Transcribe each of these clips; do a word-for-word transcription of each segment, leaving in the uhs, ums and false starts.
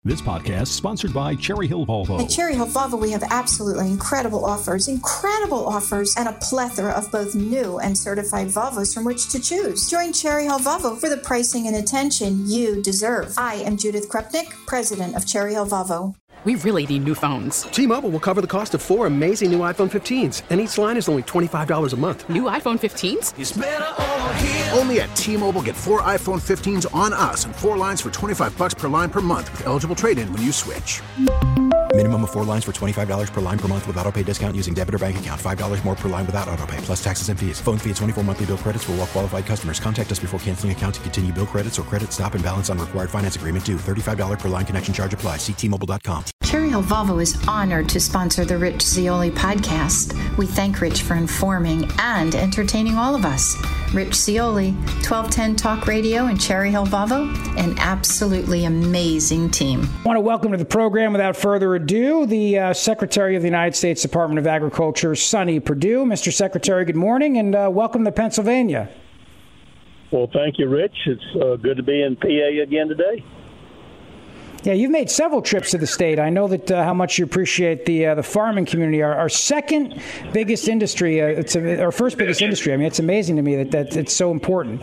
This podcast is sponsored by Cherry Hill Volvo. At Cherry Hill Volvo, we have absolutely incredible offers, incredible offers, and a plethora of both new and certified Volvos from which to choose. Join Cherry Hill Volvo for the pricing and attention you deserve. I am Judith Krupnik, president of Cherry Hill Volvo. We really need new phones. T-Mobile will cover the cost of four amazing new iPhone fifteens, and each line is only twenty-five dollars a month. New iPhone fifteens? It's better over here. Only at T-Mobile, get four iPhone fifteens on us and four lines for twenty-five dollars per line per month with eligible trade-in when you switch. Minimum of four lines for twenty-five dollars per line per month with autopay discount using debit or bank account. five dollars more per line without autopay, plus taxes and fees. Phone fee at twenty-four monthly bill credits for well-qualified customers. Contact us before canceling account to continue bill credits or credit stop and balance on required finance agreement due. thirty-five dollars per line connection charge applies. See T Mobile dot com. Cherry Hill Volvo is honored to sponsor the Rich Zeoli podcast. We thank Rich for informing and entertaining all of us. Rich Zeoli, twelve ten Talk Radio and Cherry Hill Volvo, an absolutely amazing team. I want to welcome to the program, without further ado, the uh, Secretary of the United States Department of Agriculture, Sonny Perdue. Mister Secretary, good morning, and uh, welcome to Pennsylvania. Well, thank you, Rich. It's uh, good to be in P A again today. Yeah, you've made several trips to the state. I know that uh, how much you appreciate the uh, the farming community. Our, our second biggest industry, uh, it's a, our first biggest industry. I mean, it's amazing to me that, that it's so important.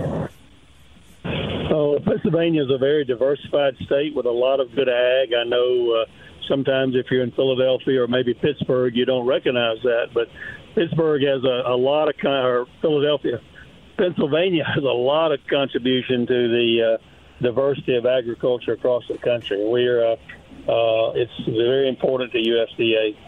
Oh, Pennsylvania is a very diversified state with a lot of good ag. I know uh, sometimes if you're in Philadelphia or maybe Pittsburgh, you don't recognize that, but Pittsburgh has a, a lot of, or Philadelphia, Pennsylvania has a lot of contribution to the uh, diversity of agriculture across the country. We're uh, uh, it's very important to U S D A.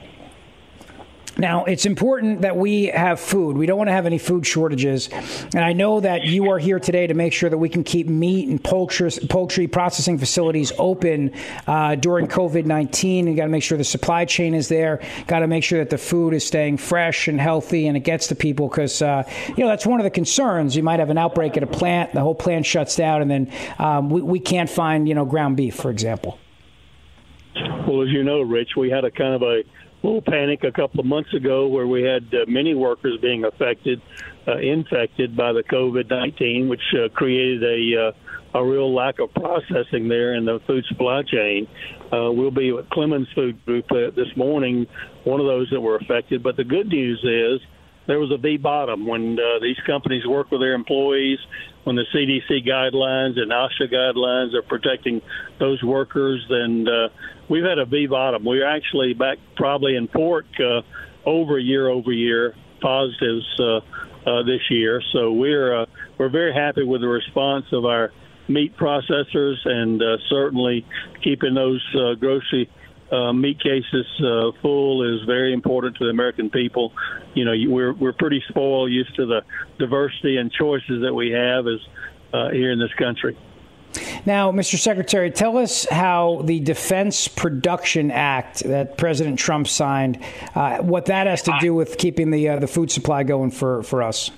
Now, it's important that we have food. We don't want to have any food shortages. And I know that you are here today to make sure that we can keep meat and poultry, poultry processing facilities open uh, during COVID nineteen. You got to make sure the supply chain is there. Got to make sure that the food is staying fresh and healthy and it gets to people because, uh, you know, that's one of the concerns. You might have an outbreak at a plant, the whole plant shuts down, and then um, we, we can't find, you know, ground beef, for example. Well, as you know, Rich, we had a kind of a little panic a couple of months ago where we had uh, many workers being affected, uh, infected by the COVID nineteen, which uh, created a uh, a real lack of processing there in the food supply chain. Uh, we'll be with Clemens Food Group uh, this morning, one of those that were affected. But the good news is there was a V-bottom when uh, these companies work with their employees, when the C D C guidelines and OSHA guidelines are protecting those workers, and uh, we've had a V-bottom. We're actually back probably in pork uh, over year over year positives uh, uh, this year. So we're uh, we're very happy with the response of our meat processors, and uh, certainly keeping those uh, grocery Uh, meat cases uh, full is very important to the American people. You know, we're we're pretty spoiled, used to the diversity and choices that we have as uh, here in this country. Now, Mister Secretary, tell us how the Defense Production Act that President Trump signed, uh, what that has to do with keeping the uh, the food supply going for, for us.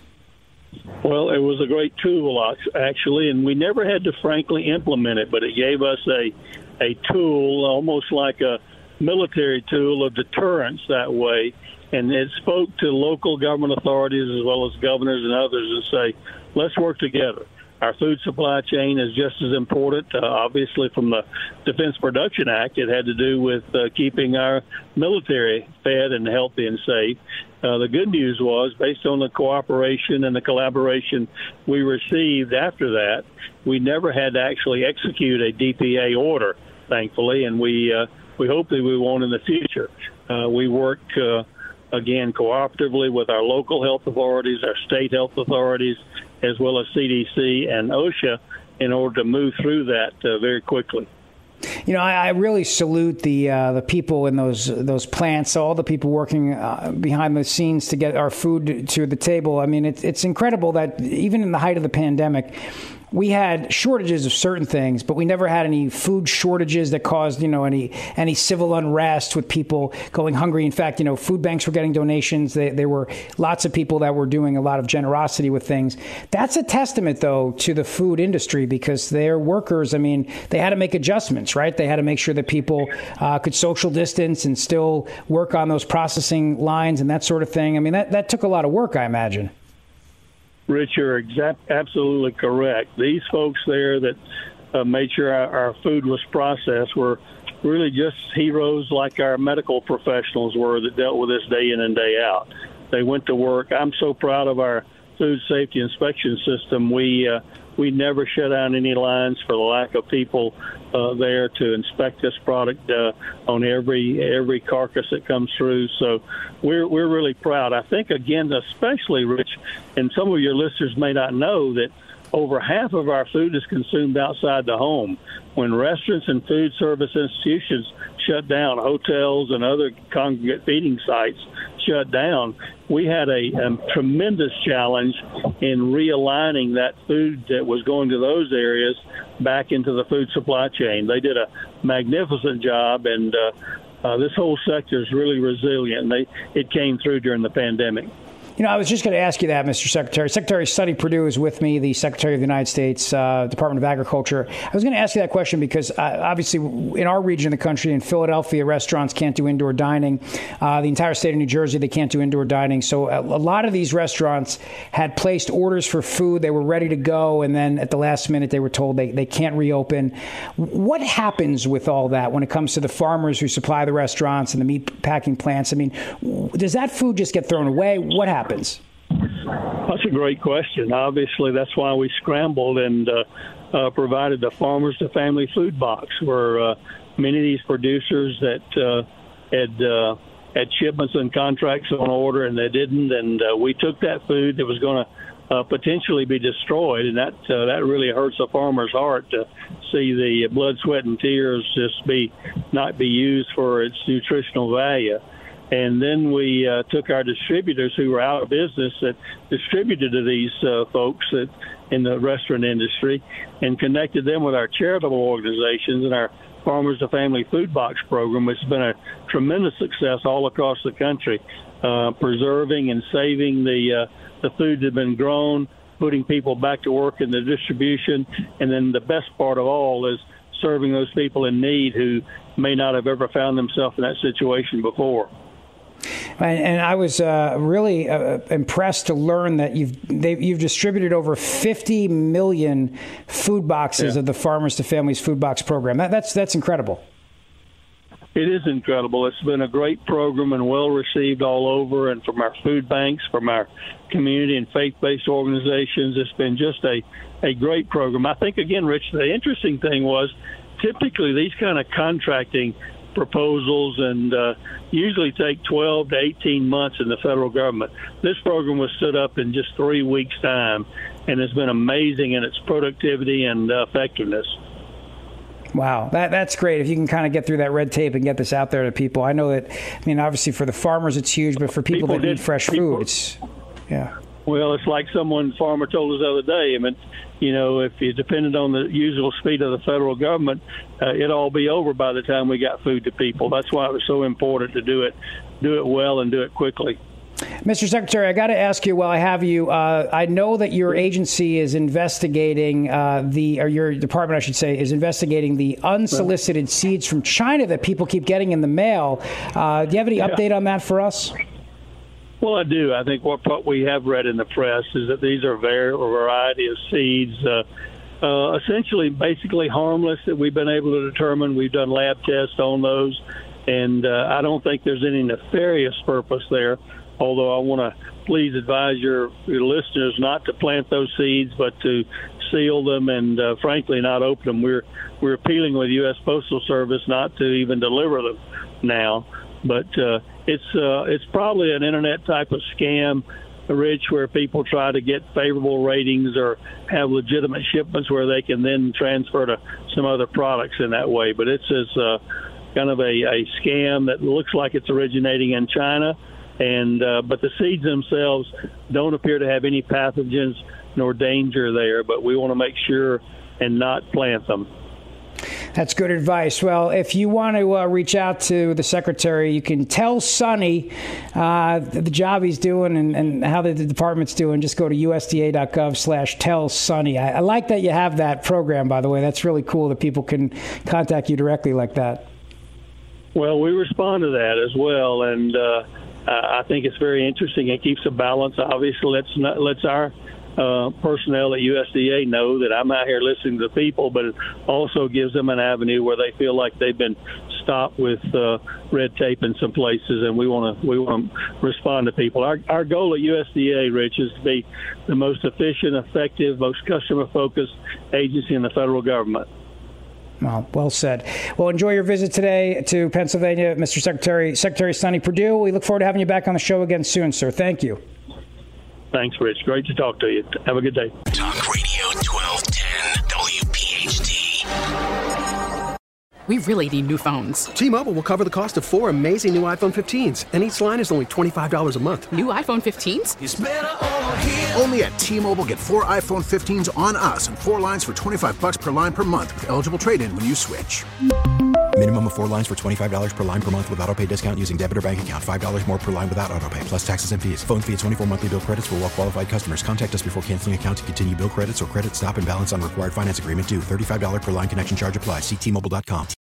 Well, it was a great tool, actually, and we never had to frankly implement it, but it gave us a a tool, almost like a military tool of deterrence that way. And it spoke to local government authorities as well as governors and others and say, let's work together. Our food supply chain is just as important. Uh, obviously, from the Defense Production Act, it had to do with uh, keeping our military fed and healthy and safe. Uh, the good news was, based on the cooperation and the collaboration we received after that, we never had to actually execute a D P A order, thankfully, and we uh, we hope that we won't in the future. Uh, we work, uh, again, cooperatively with our local health authorities, our state health authorities, as well as C D C and OSHA in order to move through that uh, very quickly. You know, I, I really salute the uh, the people in those those plants, all the people working uh, behind the scenes to get our food to the table. I mean, it's it's incredible that even in the height of the pandemic, we had shortages of certain things, but we never had any food shortages that caused, you know, any any civil unrest with people going hungry. In fact, you know, food banks were getting donations. They, there were lots of people that were doing a lot of generosity with things. That's a testament, though, to the food industry because their workers, I mean, they had to make adjustments, right? They had to make sure that people uh, could social distance and still work on those processing lines and that sort of thing. I mean, that, that took a lot of work, I imagine. Rich, you're exact, absolutely correct. These folks there that uh, made sure our, our food was processed were really just heroes like our medical professionals were that dealt with this day in and day out. They went to work. I'm so proud of our food safety inspection system. We uh, we never shut down any lines for the lack of people uh, there to inspect this product uh, on every every carcass that comes through. So we're we're really proud. I think, again, especially, Rich, and some of your listeners may not know that over half of our food is consumed outside the home. When restaurants and food service institutions shut down, hotels and other congregate feeding sites shut down, we had a, a tremendous challenge in realigning that food that was going to those areas back into the food supply chain. They did a magnificent job, and uh, uh, this whole sector is really resilient. And they, it came through during the pandemic. You know, I was just going to ask you that, Mister Secretary. Secretary Sonny Perdue is with me, the Secretary of the United States uh, Department of Agriculture. I was going to ask you that question because, uh, obviously, in our region of the country, in Philadelphia, restaurants can't do indoor dining. Uh, the entire state of New Jersey, they can't do indoor dining. So a, a lot of these restaurants had placed orders for food. They were ready to go, and then at the last minute, they were told they, they can't reopen. What happens with all that when it comes to the farmers who supply the restaurants and the meat packing plants? I mean, does that food just get thrown away? What happens? That's a great question. Obviously, that's why we scrambled and uh, uh, provided the Farmers to Family Food Box, where uh, many of these producers that uh, had uh, had shipments and contracts on order and they didn't, and uh, we took that food that was going to uh, potentially be destroyed, and that uh, that really hurts a farmer's heart to see the blood, sweat, and tears just be not be used for its nutritional value. And then we uh, took our distributors who were out of business that distributed to these uh, folks that, in the restaurant industry and connected them with our charitable organizations and our Farmers to Family Food Box program, which has been a tremendous success all across the country, uh, preserving and saving the, uh, the food that had been grown, putting people back to work in the distribution. And then the best part of all is serving those people in need who may not have ever found themselves in that situation before. And, and I was uh, really uh, impressed to learn that you've you've distributed over fifty million food boxes yeah. of the Farmers to Families Food Box program. That, that's that's incredible. It is incredible. It's been a great program and well received all over, and from our food banks, from our community and faith-based organizations. It's been just a, a great program. I think, again, Rich, the interesting thing was typically these kind of contracting proposals and uh, usually take twelve to eighteen months in the federal government. This program was stood up in just three weeks' time and has been amazing in its productivity and uh, effectiveness. Wow, that that's great. If you can kind of get through that red tape and get this out there to people. I know that, I mean, obviously for the farmers it's huge, but for people, people that did, need fresh people, food, it's, yeah. Well, it's like someone farmer told us the other day. I mean, you know, if you depended on the usual speed of the federal government, uh, it'd all be over by the time we got food to people. That's why it was so important to do it, do it well and do it quickly. Mister Secretary, I got to ask you while I have you, uh, I know that your agency is investigating uh, the, or your department, I should say, is investigating the unsolicited seeds from China that people keep getting in the mail. Uh, do you have any update yeah. on that for us? Well, I do. I think what, what we have read in the press is that these are very, a variety of seeds, uh, uh, essentially basically harmless that we've been able to determine. We've done lab tests on those, and uh, I don't think there's any nefarious purpose there, although I want to please advise your, your listeners not to plant those seeds, but to seal them and, uh, frankly, not open them. We're, we're appealing with U S Postal Service not to even deliver them now. But uh, it's uh, it's probably an internet type of scam, Rich, where people try to get favorable ratings or have legitimate shipments where they can then transfer to some other products in that way. But it's this, uh, kind of a, a scam that looks like it's originating in China, and uh, but the seeds themselves don't appear to have any pathogens nor danger there. But we want to make sure and not plant them. That's good advice. Well, if you want to uh, reach out to the Secretary, you can tell Sonny uh, the job he's doing and, and how the, the department's doing. Just go to U S D A dot gov slash tell Sonny. I, I like that you have that program, by the way. That's really cool that people can contact you directly like that. Well, we respond to that as well, and uh, I think it's very interesting. It keeps a balance. Obviously, let's not, let's our uh, personnel at U S D A know that I'm out here listening to people, but it also gives them an avenue where they feel like they've been stopped with uh, red tape in some places, and we want to we want to respond to people. Our our goal at U S D A, Rich, is to be the most efficient, effective, most customer-focused agency in the federal government. Well, well said. Well, enjoy your visit today to Pennsylvania, Mister Secretary, Secretary Sonny Perdue. We look forward to having you back on the show again soon, sir. Thank you. Thanks, Rich. Great to talk to you. Have a good day. Talk Radio twelve ten W P H T. We really need new phones. T-Mobile will cover the cost of four amazing new iPhone fifteens, and each line is only twenty-five dollars a month. New iPhone fifteens? It's better over here. Only at T-Mobile, get four iPhone fifteens on us and four lines for twenty-five bucks per line per month with eligible trade-in when you switch. Minimum of four lines for twenty-five dollars per line per month with auto-pay discount using debit or bank account. five dollars more per line without auto-pay, plus taxes and fees. Phone fee at twenty-four monthly bill credits for well-qualified customers. Contact us before canceling account to continue bill credits or credit stop and balance on required finance agreement due. thirty-five dollars per line connection charge applies. See T Mobile dot com.